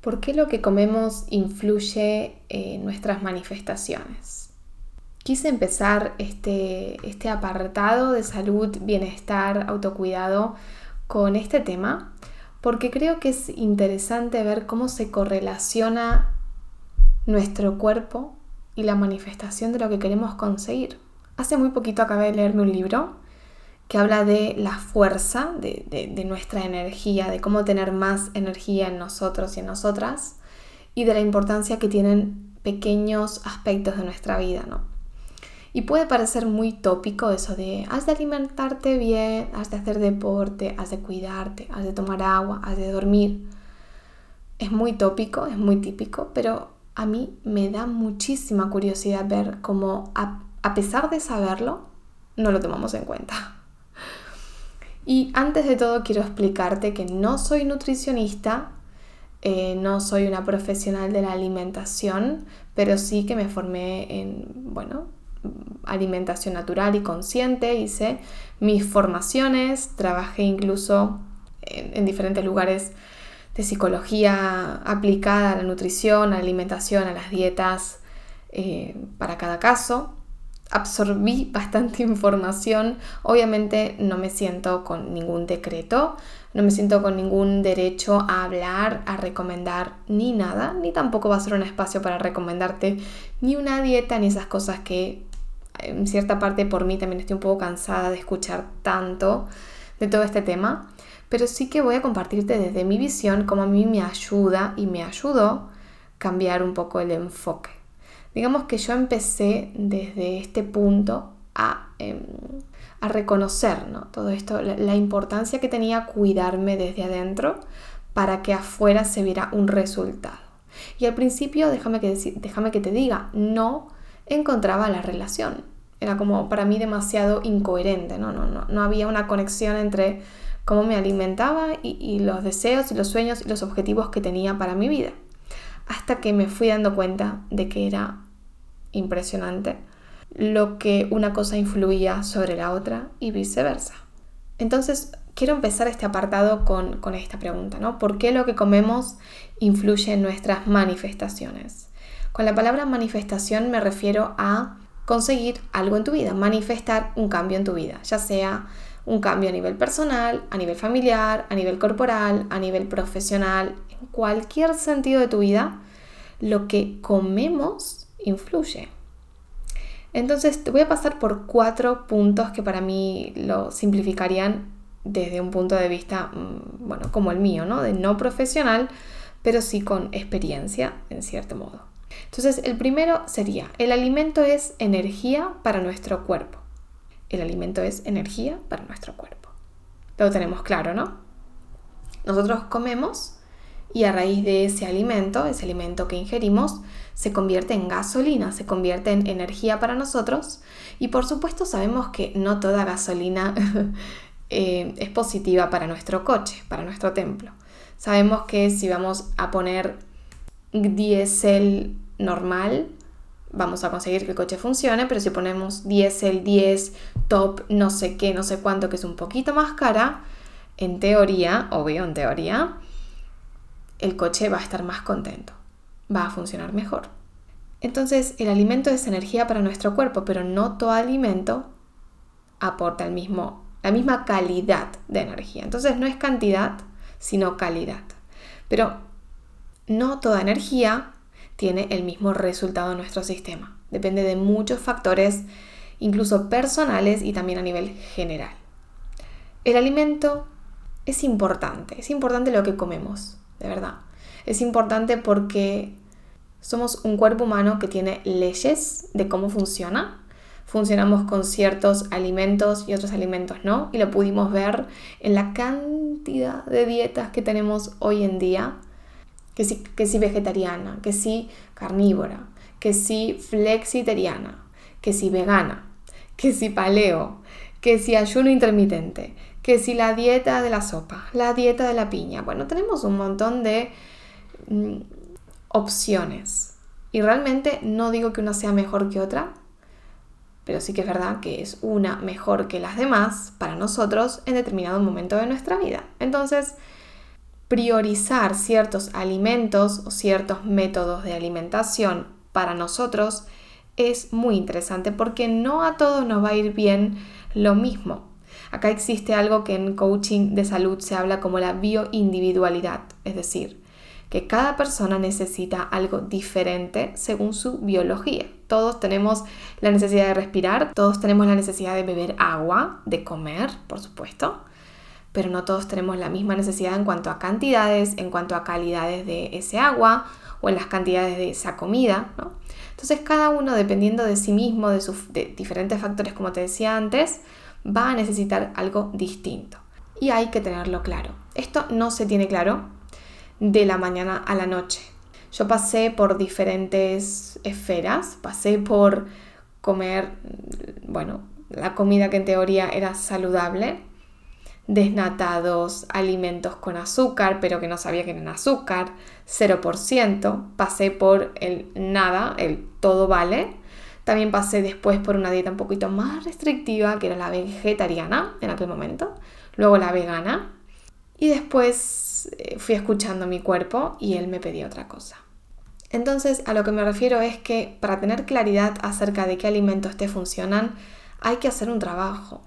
¿Por qué lo que comemos influye en nuestras manifestaciones? Quise empezar este apartado de salud, bienestar, autocuidado con este tema porque creo que es interesante ver cómo se correlaciona nuestro cuerpo y la manifestación de lo que queremos conseguir. Hace muy poquito acabé de leerme un libro que habla de la fuerza de nuestra energía, de cómo tener más energía en nosotros y en nosotras, y de la importancia que tienen pequeños aspectos de nuestra vida, ¿no? Y puede parecer muy tópico eso de has de alimentarte bien, has de hacer deporte, has de cuidarte, has de tomar agua, has de dormir. Es muy tópico, es muy típico, pero a mí me da muchísima curiosidad ver cómo, a pesar de saberlo, no lo tomamos en cuenta. Y antes de todo quiero explicarte que no soy nutricionista, no soy una profesional de la alimentación, pero sí que me formé en, alimentación natural y consciente, hice mis formaciones, trabajé incluso en diferentes lugares de psicología aplicada a la nutrición, a la alimentación, a las dietas, para cada caso. Absorbí bastante información. Obviamente no me siento con ningún decreto, no me siento con ningún derecho a hablar, a recomendar ni nada, ni tampoco va a ser un espacio para recomendarte ni una dieta ni esas cosas que en cierta parte por mí también estoy un poco cansada de escuchar tanto de todo este tema, pero sí que voy a compartirte desde mi visión cómo a mí me ayuda y me ayudó cambiar un poco el enfoque. Digamos que yo empecé desde este punto a reconocer, ¿no? Todo esto, la importancia que tenía cuidarme desde adentro para que afuera se viera un resultado. Y al principio, déjame que te diga, no encontraba la relación. Era como para mí demasiado incoherente, no había una conexión entre cómo me alimentaba y los deseos y los sueños y los objetivos que tenía para mi vida. Hasta que me fui dando cuenta de que era impresionante lo que una cosa influía sobre la otra y viceversa. Entonces, quiero empezar este apartado con esta pregunta, ¿no? ¿Por qué lo que comemos influye en nuestras manifestaciones? Con la palabra manifestación me refiero a conseguir algo en tu vida, manifestar un cambio en tu vida, ya sea un cambio a nivel personal, a nivel familiar, a nivel corporal, a nivel profesional, en cualquier sentido de tu vida, lo que comemos influye. Entonces te voy a pasar por 4 puntos que para mí lo simplificarían desde un punto de vista, como el mío, ¿no? De no profesional, pero sí con experiencia, en cierto modo. Entonces, el primero sería, el alimento es energía para nuestro cuerpo. El alimento es energía para nuestro cuerpo. Lo tenemos claro, ¿no? Nosotros comemos y a raíz de ese alimento que ingerimos, se convierte en gasolina, se convierte en energía para nosotros. Y por supuesto sabemos que no toda gasolina es positiva para nuestro coche, para nuestro templo. Sabemos que si vamos a poner diésel normal, vamos a conseguir que el coche funcione, pero si ponemos diésel 10, top, no sé qué, no sé cuánto, que es un poquito más cara, en teoría, el coche va a estar más contento, va a funcionar mejor. Entonces, el alimento es energía para nuestro cuerpo, pero no todo alimento aporta la misma calidad de energía. Entonces, no es cantidad, sino calidad. Pero no toda energía tiene el mismo resultado en nuestro sistema. Depende de muchos factores, incluso personales y también a nivel general. El alimento es importante lo que comemos, de verdad. Es importante porque somos un cuerpo humano que tiene leyes de cómo funciona. Funcionamos con ciertos alimentos y otros alimentos no, y lo pudimos ver en la cantidad de dietas que tenemos hoy en día. Que si vegetariana, que si carnívora, que si flexitariana, que si vegana, que si paleo, que si ayuno intermitente, que si la dieta de la sopa, la dieta de la piña. Bueno, tenemos un montón de opciones. Y realmente no digo que una sea mejor que otra, pero sí que es verdad que es una mejor que las demás para nosotros en determinado momento de nuestra vida. Entonces, priorizar ciertos alimentos o ciertos métodos de alimentación para nosotros es muy interesante porque no a todos nos va a ir bien lo mismo. Acá existe algo que en coaching de salud se habla como la bioindividualidad, es decir, que cada persona necesita algo diferente según su biología. Todos tenemos la necesidad de respirar, todos tenemos la necesidad de beber agua, de comer, por supuesto, pero no todos tenemos la misma necesidad en cuanto a cantidades, en cuanto a calidades de ese agua o en las cantidades de esa comida, ¿no? Entonces cada uno, dependiendo de sí mismo, de diferentes factores, como te decía antes, va a necesitar algo distinto. Y hay que tenerlo claro. Esto no se tiene claro de la mañana a la noche. Yo pasé por diferentes esferas, pasé por comer, la comida que en teoría era saludable, desnatados, alimentos con azúcar, pero que no sabía que eran azúcar, 0%, pasé por el nada, el todo vale. También pasé después por una dieta un poquito más restrictiva, que era la vegetariana en aquel momento, luego la vegana, y después fui escuchando mi cuerpo y él me pedía otra cosa. Entonces, a lo que me refiero es que para tener claridad acerca de qué alimentos te funcionan, hay que hacer un trabajo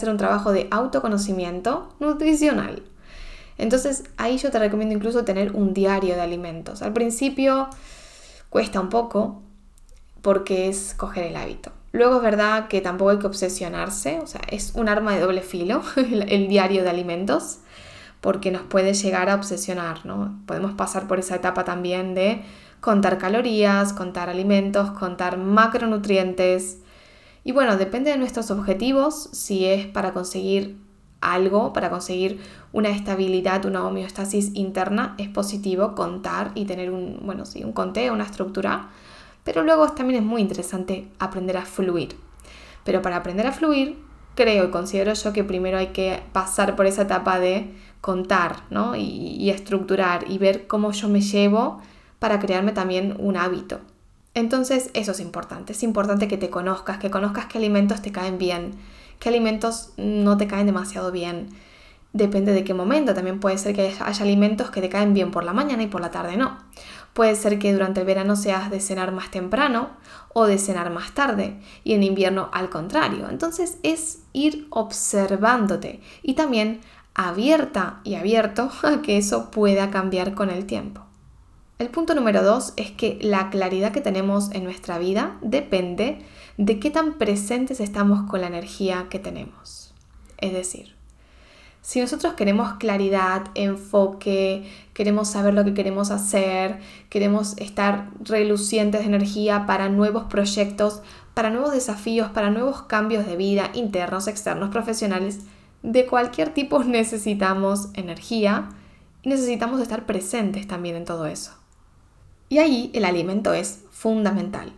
de autoconocimiento nutricional. Entonces, ahí yo te recomiendo incluso tener un diario de alimentos. Al principio cuesta un poco porque es coger el hábito. Luego es verdad que tampoco hay que obsesionarse, o sea, es un arma de doble filo el diario de alimentos, porque nos puede llegar a obsesionar, ¿no? Podemos pasar por esa etapa también de contar calorías, contar alimentos, contar macronutrientes. Y bueno, depende de nuestros objetivos, si es para conseguir algo, para conseguir una estabilidad, una homeostasis interna, es positivo contar y tener un conteo, una estructura. Pero luego también es muy interesante aprender a fluir. Pero para aprender a fluir, creo y considero yo que primero hay que pasar por esa etapa de contar, ¿no? y estructurar y ver cómo yo me llevo para crearme también un hábito. Entonces eso es importante que te conozcas, que conozcas qué alimentos te caen bien, qué alimentos no te caen demasiado bien. Depende de qué momento, también puede ser que haya alimentos que te caen bien por la mañana y por la tarde no. Puede ser que durante el verano seas de cenar más temprano o de cenar más tarde y en invierno al contrario. Entonces es ir observándote y también abierta y abierto a que eso pueda cambiar con el tiempo. El punto número 2 es que la claridad que tenemos en nuestra vida depende de qué tan presentes estamos con la energía que tenemos. Es decir, si nosotros queremos claridad, enfoque, queremos saber lo que queremos hacer, queremos estar relucientes de energía para nuevos proyectos, para nuevos desafíos, para nuevos cambios de vida, internos, externos, profesionales, de cualquier tipo necesitamos energía y necesitamos estar presentes también en todo eso. Y ahí el alimento es fundamental.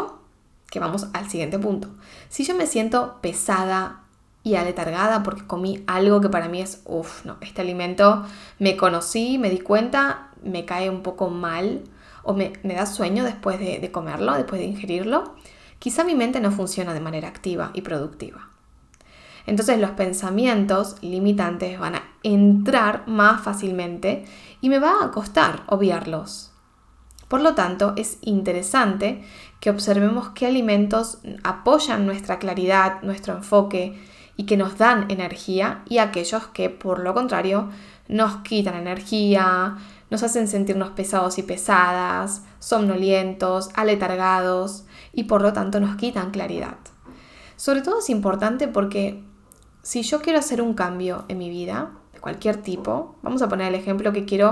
Que vamos al siguiente punto, si yo me siento pesada y aletargada porque comí algo que para mí es, este alimento me conocí, me di cuenta, me cae un poco mal o me da sueño después de comerlo, después de ingerirlo, quizá mi mente no funciona de manera activa y productiva. Entonces los pensamientos limitantes van a entrar más fácilmente y me va a costar obviarlos. Por lo tanto, es interesante que observemos qué alimentos apoyan nuestra claridad, nuestro enfoque y que nos dan energía y aquellos que, por lo contrario, nos quitan energía, nos hacen sentirnos pesados y pesadas, somnolientos, aletargados y por lo tanto nos quitan claridad. Sobre todo es importante porque si yo quiero hacer un cambio en mi vida, de cualquier tipo, vamos a poner el ejemplo que quiero,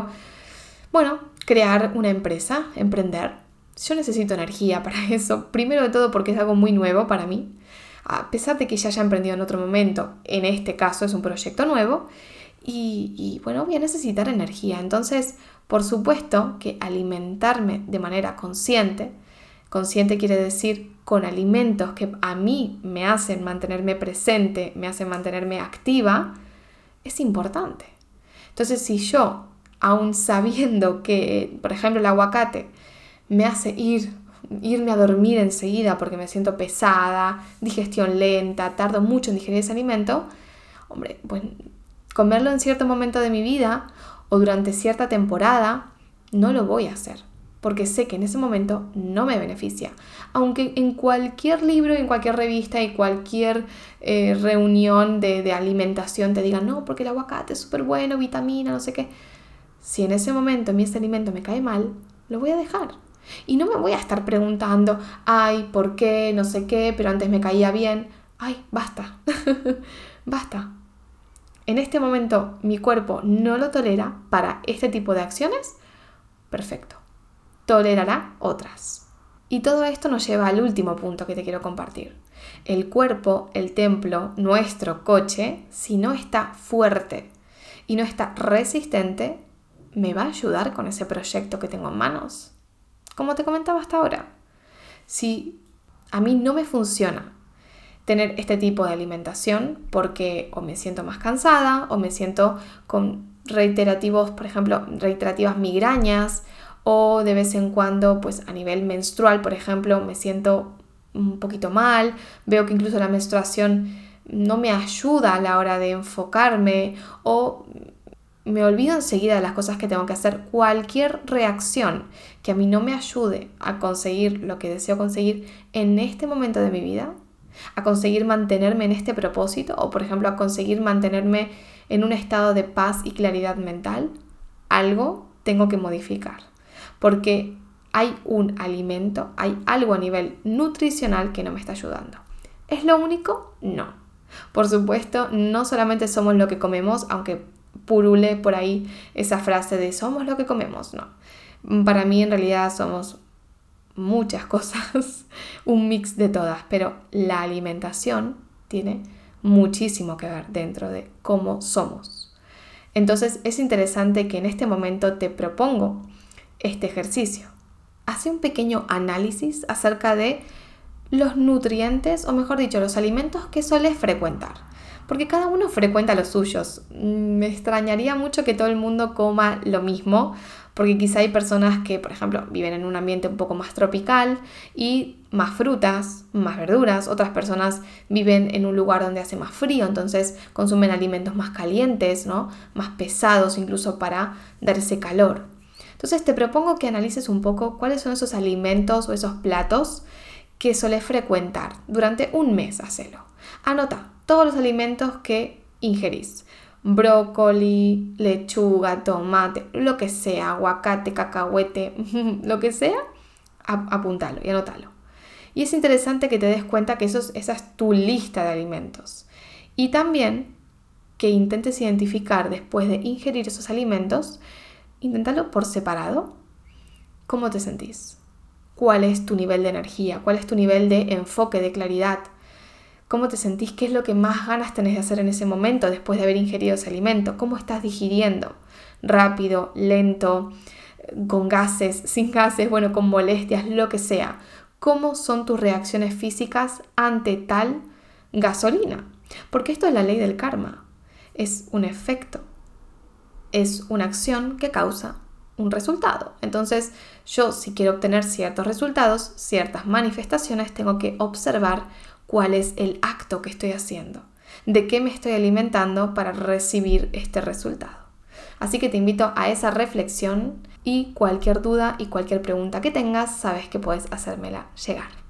crear una empresa, emprender. Yo necesito energía para eso, primero de todo porque es algo muy nuevo para mí. A pesar de que ya haya emprendido en otro momento, en este caso es un proyecto nuevo y voy a necesitar energía. Entonces, por supuesto que alimentarme de manera consciente quiere decir con alimentos que a mí me hacen mantenerme presente, me hacen mantenerme activa, es importante. Entonces, si yo, aún sabiendo que, por ejemplo, el aguacate me hace irme a dormir enseguida porque me siento pesada, digestión lenta, tardo mucho en digerir ese alimento, comerlo en cierto momento de mi vida o durante cierta temporada, no lo voy a hacer, porque sé que en ese momento no me beneficia. Aunque en cualquier libro, en cualquier revista y cualquier reunión de alimentación te digan, no, porque el aguacate es súper bueno, vitamina, no sé qué. Si en ese momento ese alimento me cae mal, lo voy a dejar. Y no me voy a estar preguntando, ay, ¿por qué? No sé qué, pero antes me caía bien. Ay, basta, basta. En este momento mi cuerpo no lo tolera para este tipo de acciones. Perfecto. Tolerará otras. Y todo esto nos lleva al último punto que te quiero compartir. El cuerpo, el templo, nuestro coche, si no está fuerte y no está resistente, ¿me va a ayudar con ese proyecto que tengo en manos? Como te comentaba hasta ahora, si a mí no me funciona tener este tipo de alimentación porque o me siento más cansada o me siento con reiterativas migrañas, o de vez en cuando, pues a nivel menstrual, por ejemplo, me siento un poquito mal, veo que incluso la menstruación no me ayuda a la hora de enfocarme, o me olvido enseguida de las cosas que tengo que hacer. Cualquier reacción que a mí no me ayude a conseguir lo que deseo conseguir en este momento de mi vida, a conseguir mantenerme en este propósito, o por ejemplo a conseguir mantenerme en un estado de paz y claridad mental, algo tengo que modificar. Porque hay un alimento, hay algo a nivel nutricional que no me está ayudando. ¿Es lo único? No. Por supuesto, no solamente somos lo que comemos, aunque purule por ahí esa frase de somos lo que comemos, no. Para mí en realidad somos muchas cosas, un mix de todas, pero la alimentación tiene muchísimo que ver dentro de cómo somos. Entonces es interesante que en este momento te propongo este ejercicio. Hace un pequeño análisis acerca de los nutrientes, o mejor dicho, los alimentos que sueles frecuentar. Porque cada uno frecuenta los suyos. Me extrañaría mucho que todo el mundo coma lo mismo, porque quizá hay personas que, por ejemplo, viven en un ambiente un poco más tropical y más frutas, más verduras. Otras personas viven en un lugar donde hace más frío, entonces consumen alimentos más calientes, ¿no? Más pesados incluso para dar ese calor. Entonces te propongo que analices un poco cuáles son esos alimentos o esos platos que sueles frecuentar. Durante un mes, hacelo. Anota todos los alimentos que ingerís. Brócoli, lechuga, tomate, lo que sea, aguacate, cacahuete, lo que sea, apúntalo y anótalo. Y es interesante que te des cuenta que esa es tu lista de alimentos. Y también que intentes identificar después de ingerir esos alimentos, inténtalo por separado. ¿Cómo te sentís? ¿Cuál es tu nivel de energía? ¿Cuál es tu nivel de enfoque, de claridad? ¿Cómo te sentís? ¿Qué es lo que más ganas tenés de hacer en ese momento después de haber ingerido ese alimento? ¿Cómo estás digiriendo? ¿Rápido, lento, con gases, sin gases, bueno, con molestias, lo que sea? ¿Cómo son tus reacciones físicas ante tal gasolina? Porque esto es la ley del karma. Es un efecto. Es una acción que causa un resultado. Entonces, yo si quiero obtener ciertos resultados, ciertas manifestaciones, tengo que observar cuál es el acto que estoy haciendo, de qué me estoy alimentando para recibir este resultado. Así que te invito a esa reflexión y cualquier duda y cualquier pregunta que tengas, sabes que puedes hacérmela llegar.